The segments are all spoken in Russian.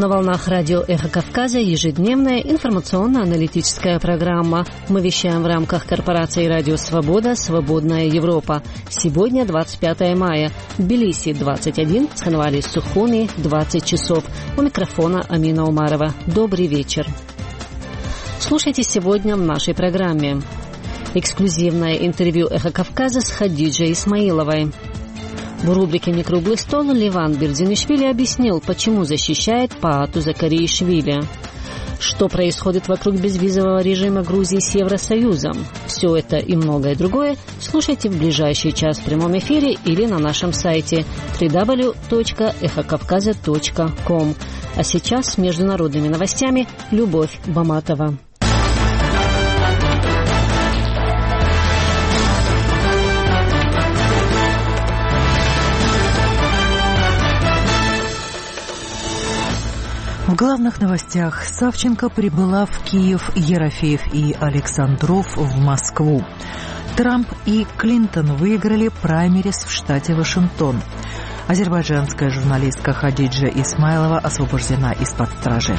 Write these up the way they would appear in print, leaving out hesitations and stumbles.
На волнах радио «Эхо Кавказа» ежедневная информационно-аналитическая программа. Мы вещаем в рамках корпорации «Радио Свобода. Свободная Европа». Сегодня 25 мая. В Тбилиси 21, в Цхинвале Сухуми 20 часов. У микрофона Амина Умарова. Добрый вечер. Слушайте сегодня в нашей программе. Эксклюзивное интервью «Эхо Кавказа» с Хадиджей Исмаиловой. В рубрике «Некруглый стол» Ливан Бердзинишвили объяснил, почему защищает Паату Закаришвили. Что происходит вокруг безвизового режима Грузии с Евросоюзом? Все это и многое другое слушайте в ближайший час в прямом эфире или на нашем сайте www.эхокавказа.com. А сейчас с международными новостями Любовь Баматова. В главных новостях. Савченко прибыла в Киев, Ерофеев и Александров в Москву. Трамп и Клинтон выиграли праймериз в штате Вашингтон. Азербайджанская журналистка Хадиджа Исмаилова освобождена из-под стражи.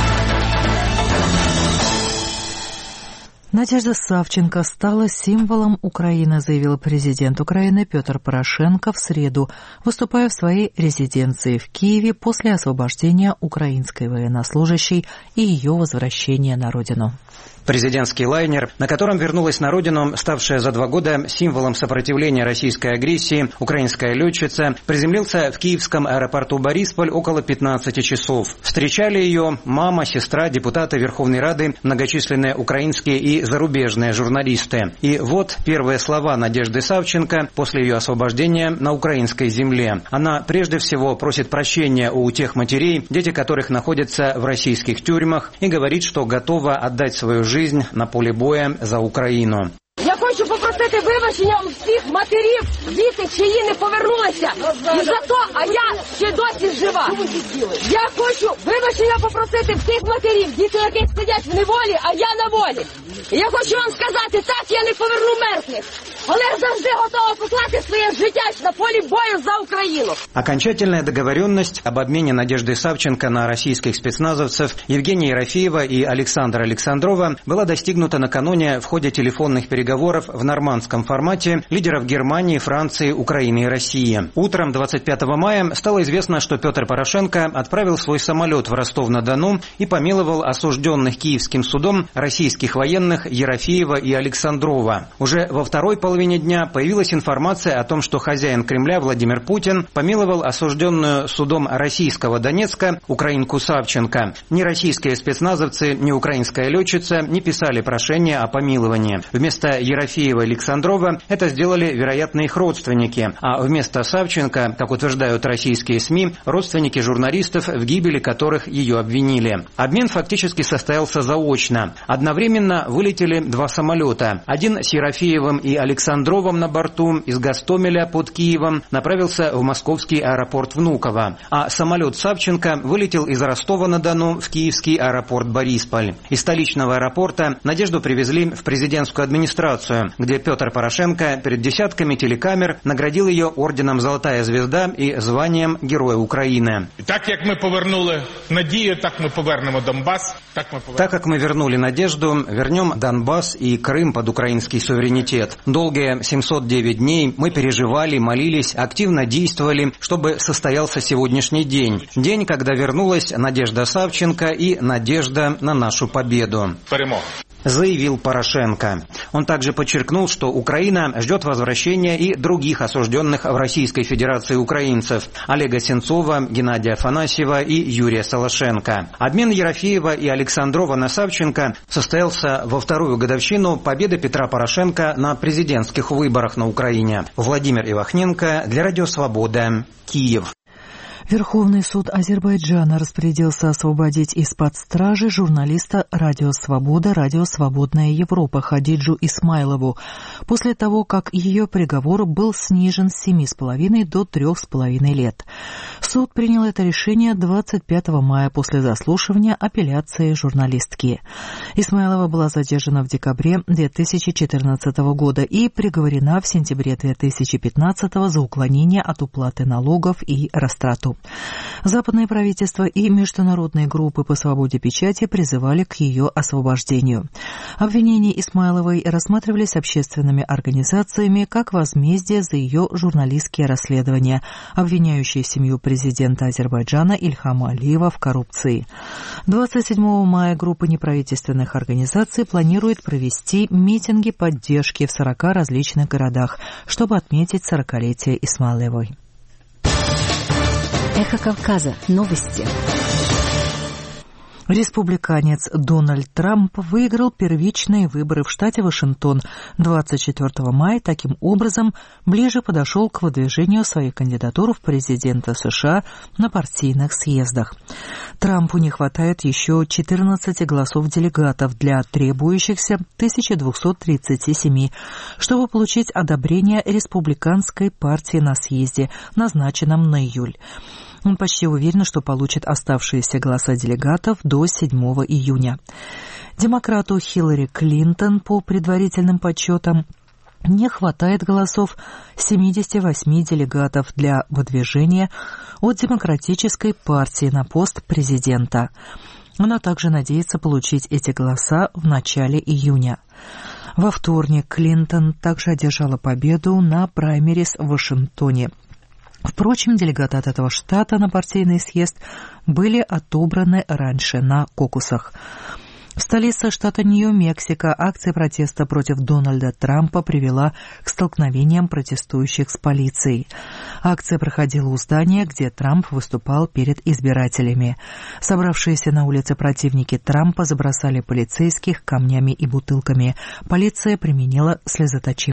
Надежда Савченко стала символом Украины, заявил президент Украины Петр Порошенко в среду, выступая в своей резиденции в Киеве после освобождения украинской военнослужащей и ее возвращения на родину. Президентский лайнер, на котором вернулась на родину, ставшая за 2 года символом сопротивления российской агрессии, украинская летчица, приземлился в киевском аэропорту Борисполь около 15 часов. Встречали ее мама, сестра, депутаты Верховной Рады, многочисленные украинские и зарубежные журналисты. И вот первые слова Надежды Савченко после ее освобождения на украинской земле. Она прежде всего просит прощения у тех матерей, дети которых находятся в российских тюрьмах, и говорит, что готова отдать свою жизнь на полі бою за Україну. Я хочу попросити вибачення у всіх матерів, діти, чиї не повернулися. І за то, а я ще досі жива. Я хочу вибачення попросити всіх матерів, діти, які сидять в неволі, а я на волі. І я хочу вам сказати, так, я не поверну мертвих, але я завжди готова покласти своє життя на полі бою за Украину. Окончательная договоренность об обмене Надежды Савченко на российских спецназовцев Евгения Ерофеева и Александра Александрова была достигнута накануне в ходе телефонных переговоров в нормандском формате лидеров Германии, Франции, Украины и России. Утром 25 мая стало известно, что Петр Порошенко отправил свой самолет в Ростов-на-Дону и помиловал осужденных Киевским судом российских военных Ерофеева и Александрова. Уже во второй половине дня появилась информация о том, что хозяин Кремля Владимир Путин помиловал осужденную судом российского Донецка украинку Савченко. Ни российские спецназовцы, ни украинская летчица не писали прошение о помиловании. Вместо Ерофеева и Александрова это сделали, вероятно, их родственники, а вместо Савченко, как утверждают российские СМИ, родственники журналистов, в гибели которых ее обвинили. Обмен фактически состоялся заочно. Одновременно вылетели 2 самолета. Один с Ерофеевым и Александровым на борту из Гостомеля под Киевом направился в московский аэропорт Внуково, а самолет Савченко вылетел из Ростова-на-Дону в киевский аэропорт Борисполь. Из столичного аэропорта Надежду привезли в президентскую администрацию, где Петр Порошенко перед десятками телекамер наградил ее орденом «Золотая звезда» и званием Героя Украины. Так как мы повернули надію, так мы повернемо Донбасс. Так как мы вернули надежду, вернем Донбасс и Крым под украинский суверенитет. Долгие 709 дней мы переживали, молились, активно действовали, чтобы состоялся сегодняшний день. День, когда вернулась Надежда Савченко и надежда на нашу победу. Заявил Порошенко. Он также подчеркнул, что Украина ждет возвращения и других осужденных в Российской Федерации украинцев – Олега Сенцова, Геннадия Афанасьева и Юрия Солошенко. Обмен Ерофеева и Александрова на Савченко состоялся во 2-ю годовщину победы Петра Порошенко на президентских выборах на Украине. Владимир Ивахненко для Радио Свобода, Киев. Верховный суд Азербайджана распорядился освободить из-под стражи журналиста «Радио Свобода», «Радио Свободная Европа» Хадиджу Исмаилову, после того, как ее приговор был снижен с 7,5 до 3,5 лет. Суд принял это решение 25 мая после заслушивания апелляции журналистки. Исмаилова была задержана в декабре 2014 года и приговорена в сентябре 2015 за уклонение от уплаты налогов и растрату. свободу. Западные правительства и международные группы по свободе печати призывали к ее освобождению. Обвинения Исмайловой рассматривались общественными организациями как возмездие за ее журналистские расследования, обвиняющие семью президента Азербайджана Ильхама Алиева в коррупции. 27 мая группа неправительственных организаций планирует провести митинги поддержки в 40 различных городах, чтобы отметить 40-летие Исмайловой. Эхо Кавказа. Новости. Республиканец Дональд Трамп выиграл первичные выборы в штате Вашингтон 24 мая, таким образом ближе подошел к выдвижению своей кандидатуры в президента США на партийных съездах. Трампу не хватает еще 14 голосов делегатов для требующихся 1237, чтобы получить одобрение республиканской партии на съезде, назначенном на июль. Он почти уверен, что получит оставшиеся голоса делегатов до 7 июня. Демократу Хиллари Клинтон, по предварительным подсчетам, не хватает голосов 78 делегатов для выдвижения от Демократической партии на пост президента. Она также надеется получить эти голоса в начале июня. Во вторник Клинтон также одержала победу на праймерис в Вашингтоне. Впрочем, делегаты от этого штата на партийный съезд были отобраны раньше на кокусах. В столице штата Нью-Мексико акция протеста против Дональда Трампа привела к столкновениям протестующих с полицией. Акция проходила у здания, где Трамп выступал перед избирателями. Собравшиеся на улице противники Трампа забросали полицейских камнями и бутылками. Полиция применила слезоточивые